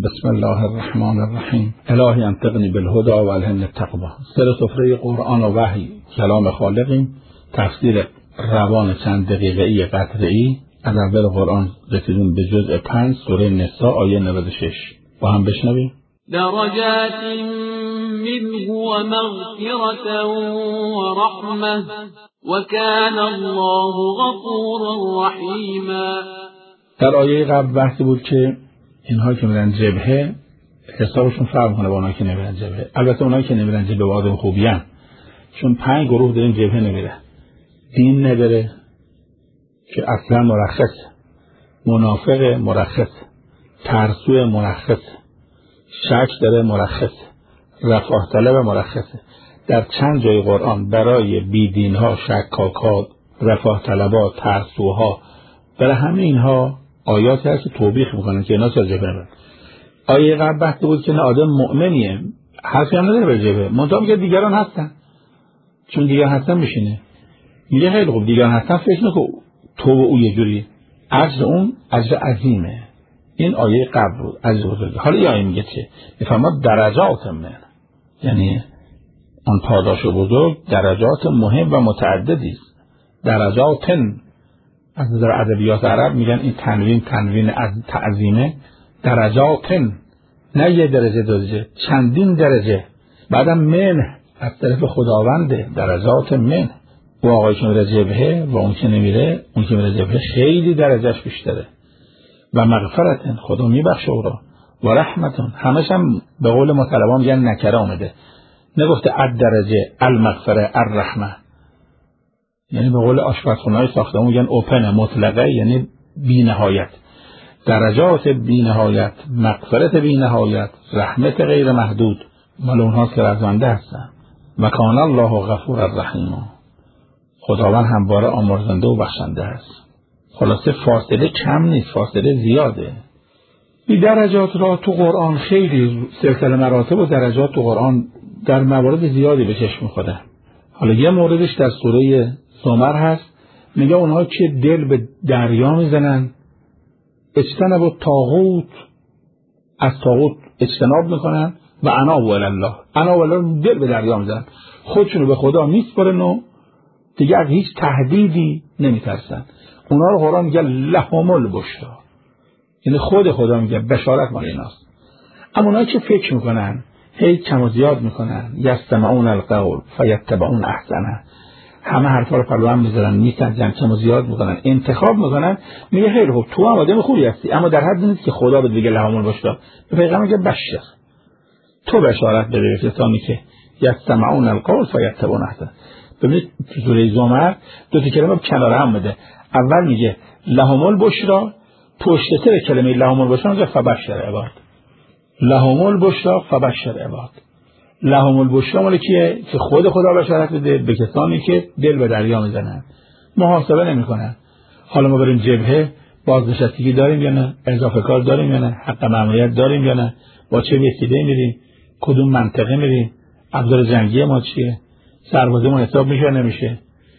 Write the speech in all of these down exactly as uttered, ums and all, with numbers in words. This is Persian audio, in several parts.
بسم الله الرحمن الرحیم. الهی انطقنی بالهدى و الهمنی التقوی. سر سفره قرآن و وحی کلام خالقیم. تفسیر روان چند دقیقه‌ای قطعه‌ای از اول قرآن رسیدیم به جزء پنج سوره نساء آیه نود و شش. با هم بشنویم. درجات منه و مغفرة و رحمة و کان الله غفورا رحیما. در آیه قبل بحثی بود که اینها که میرن جبهه حسابشون فرق میکنه با اونایی که نمیرن جبهه. البته اونایی که نمیرن جبهه آدم خوبی هستن، چون پنج گروه دارین جبهه نمیره. دین نداره که اصلا مرخص، منافق مرخص، ترسو مرخص، شک داره مرخص، رفاه طلب مرخص. در چند جای قرآن برای بیدینها، شکاکا، رفاه طلبا، ترسوها، برای همه اینها آیات هست که توبیخ میکنن که اینا چرا جبهه نمیرن. آیه قبل بحث بود که نه آدم مؤمنیه حرفی هم نداره به جبهه، منتها میگه دیگران هستن، چون دیگران هستن میشینه. میگه خیلی خوب دیگران هستن، فکر نکن تو و او یه جوری، اجر اون اجر عظیمه. این آیه قبل بود اجر بزرگی. حالا این آیه میگه چه؟ میفهمد درجات من، یعنی اون پاداش بزرگ درجات مهم و متعددی است. درجاتن از نظر ادبیات عرب میگن این تنوین تنوین از تعظیمه. درجاتن، نه یه درجه درجه، چندین درجه. بعدم من از طرف خداونده، درجات من. و آقای که میره جبهه و اون که نمیره، اون که میره جبهه خیلی درجهش بیشتره. و مغفرتن، خدا میبخشه او را. و رحمتن، همش هم به قول مطلبان میگن نکره آمده، نگفته اد درجه المغفره الرحمه. یعنی به قول آشپزخونه‌های ساختمون میگن اوپن، مطلقه، یعنی بی نهایت. درجات بی نهایت، مغفرت بی نهایت، رحمت غیر محدود، مال اونهاست که رزمنده هستن. و کان الله غفور الرحیم، خداوند همواره آمرزنده و بخشنده است. خلاصه فاصله کم نیست، فاصله زیاده. این درجات را تو قرآن خیلی سلسله مراتب و درجات تو قرآن در موارد زیادی به چشم می‌خوره. حالا یه موردش در سوره زمر هست، میگه اونها که دل به دریا میزنن، اجتنبوا الطاغوت، از طاغوت اجتناب میکنن، و انابوا الی الله، انابوا الی الله، دل به دریا میزنن، خودشونو به خدا میسپارن و دیگه از هیچ تهدیدی نمیترسن. اونا رو قرآن میگه لهم البشری، یعنی خود خدا میگه بشارت مال ایناست. اما اونایی که فکر میکنن، هی کم و زیاد میکنن، یستمعون القول فیتبعون احسنه، همه حرفا رو پلو هم میذارن، میسنجن، کم و زیاد میکنن، انتخاب میکنن. میگه خیلی خوب تو هم آدم خوبی هستی، اما در حد نیست که خدا به دیگه لهم البشری. به پیغمبر میگه بشر، تو بشارت بده به کسانی که یستمعون القول فیتبعون احسنه. ببینید تو سوره زمر دو تا کلمه کنار هم بده. اول میگه لهم البشری، پشت سر کلمه لهم البشری میگه فبشر عباد. لهم البشری فبشر عباد. لهم البشری مال کیه؟ که خود خدا بشارت بده به کسانی که دل به دریا میزنن، محاسبه نمیکنن. حالا ما بریم جبهه، بازنشستگی داریم یا نه؟ اضافه کار داریم یا نه؟ حق ماموریت داریم یا نه؟ با چه وسیله میریم؟ کدوم منطقه میریم؟ ابزار جنگی ما چیه؟ سربازمون حساب میشه نمیشه؟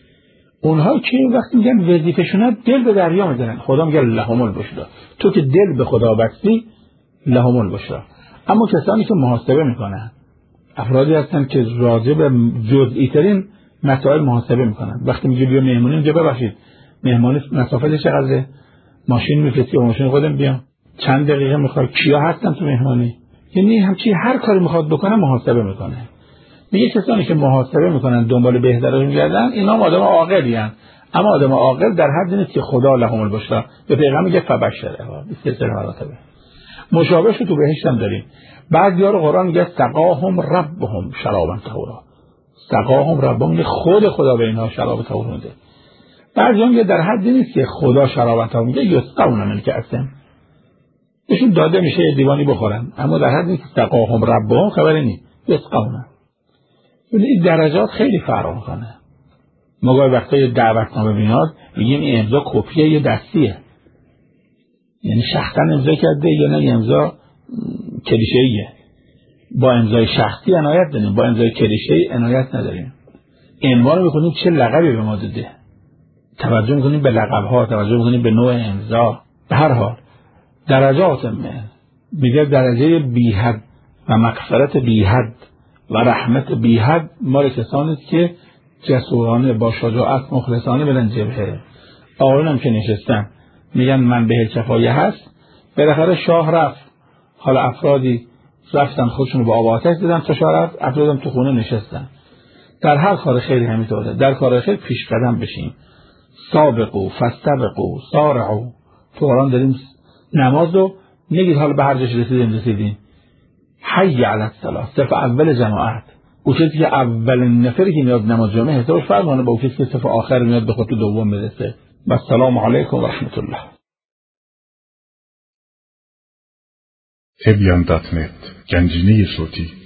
اونها که وقتی میگن وظیفه‌شونه دل به دریا میزنن، خدا میگه لهم البشری. تو که دل به خدا بستی لهم البشری. اما کسانی که محاسبه میکنن، افرادی هستن که راجع به جزئی ترین مسائل محاسبه میکنن. وقتی میگه بیا مهمونی، میگه ببخشید مهمانی مسافتش چقدره؟ ماشین میفرستی و ماشین خودم بیام؟ چند دقیقه میخواد؟ کیا هستن تو مهمانی؟ یعنی همچی هر کاری میخواد بکنه محاسبه میکنه. میگه کسانی که محاسبه میکنن دنبال بهترین میگردن، اینا آدم عاقلی ان. اما آدم عاقل در حد نیست که خدا لهم البشری به پیغمبر میگه فبشر عباد. سلسله مراتبه. مشابهش تو بهشت هم داریم. بعضی‌ها رو قرآن میگه سقاهم ربهم شرابا طهورا. سقاهم ربهم، خود خدا به اینها شراب طهور میده. بعضی‌ها میگه در حدی نیست که خدا شراب طهور میده، یسقون من کأسن، بهشون داده میشه دیوانی بخورن، اما در حدی که سقاهم ربهم خبری نیست، یسقون. این درجات خیلی فرق میکنه. ما گاهی وقتا یه دعوتنامه میاد میگیم این امضا کپیه یا دستیه، یعنی شخصا امضا کرده یا نه امضا کلیشه‌ایه. با امضای شخصی عنایت داریم، با امضای کلیشه‌ای عنایت نداریم. عنوان میکنیم چه لقبی به ما داده، توجه میکنیم به لقب‌ها، توجه میکنیم به نوع امضا. به هر حال درجات من، میگه درجه بیحد و مغفرت بیحد و رحمت بیحد مال کسانی است که جسورانه با شجاعت مخلصانه برن جبهه. آقایون هم که نشستن میگن من به کفایه هست، بالاخره شاه رفت، حالا افرادی رفتن خودشون رو به آب آتش دیدن تا شاه رفت، افرادم تو خونه نشستن. در هر کار خیری همینطوره، در کار خیر پیش قدم بشیم. سابقو فاستبقوا سارعوا. تو قرآن داریم نماز رو نگید حالا به هر جاش رسیدیم رسیدیم. حی علی الصلاة، صف اول جماعت. او کسی که اول نفری که میاد نماز جمعه حسابش فرق کنه با او کسی که صف آخر میاد به خود دوم میرسه. و السلام علیکم و رحمت الله. تبیان دات نت گنجینه صوتی